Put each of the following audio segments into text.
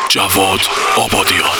جواد آبادیان.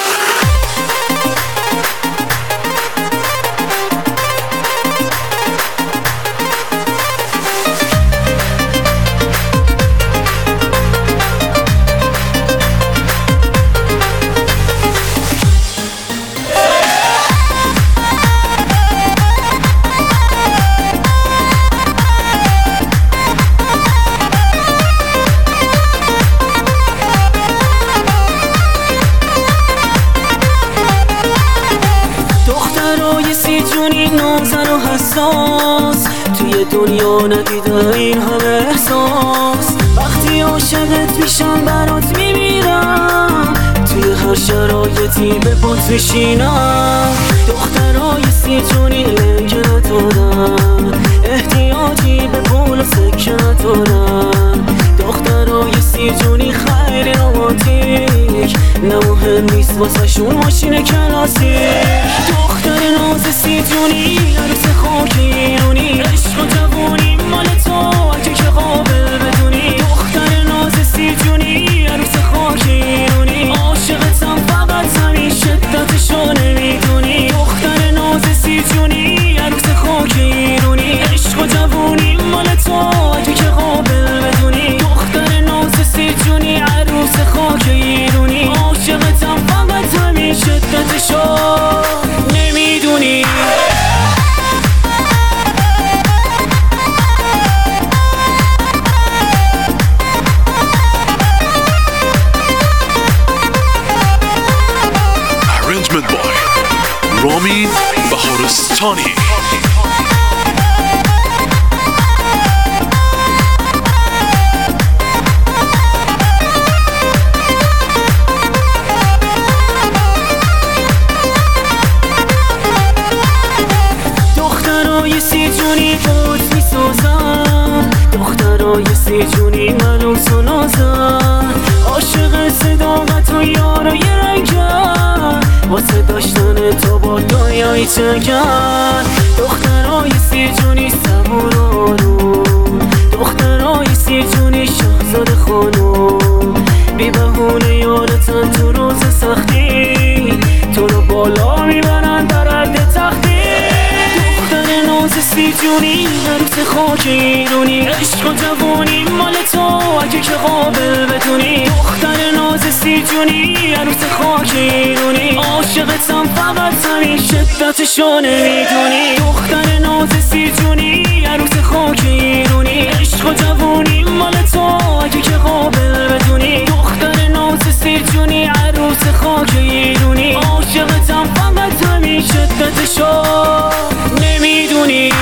جونی نازن و حساس توی دنیا ندیده این همه احساس. وقتی عاشقت میشم برات میمیرم، توی هر شرایطی به پات میشینم. دخترای سی جونی لنگ ندارن، احتیاجی به پول و سکه ندارن. دخترای سی جونی خیلی رومانتیک، نه مهم نیست واسه شون ماشین کلاسیک. دختر ناز سی جونی عروس خاک ایرونی، عشق و جوونی مال تو اگه که قابل بدونی. دختر ناز سی جونی عروس خاک ایرونی، عاشقتم فقط همین شدتشو نمیدونی. دختر ناز سی جونی عروس خاک ایرونی، عشق و جوونی مال تو اگه که قابل بدونی. دختر ناز سی جونی عروس خاک ایرونی، عاشقتم فقط همین شدتشو نمیدونی. Arrangement by رامین بهارستانی. دخترای سی جونی بود میسازن، دخترای سی جونی منو تو نازن. عاشق صداقت و یارای رنگن، واسه داشتن تو با دایایی چگن. دخترای سی جونی صبور و آروم، دخترای سی جونی شاهزاده خانوم. بی بهونه یارتن تو روز سختی، تو رو بالا میبرن در حد تختی. دختر ناز سی جونی عروس خاک ایرونی، عشق و جوونی مال تو اگه که قابل بدونی. دختر ناز سی جونی عروس خاک ایرونی، عاشقتم فقط همین شدتشو نمیدونی. دختر ناز سی جونی عروس خاک ایرونی، عشق و جوونی مال تو اگه که قابل بدونی. دختر ناز سی جونی عروس خاک ایرونی، عاشقتم فقط همین شدتشو نمیدونی.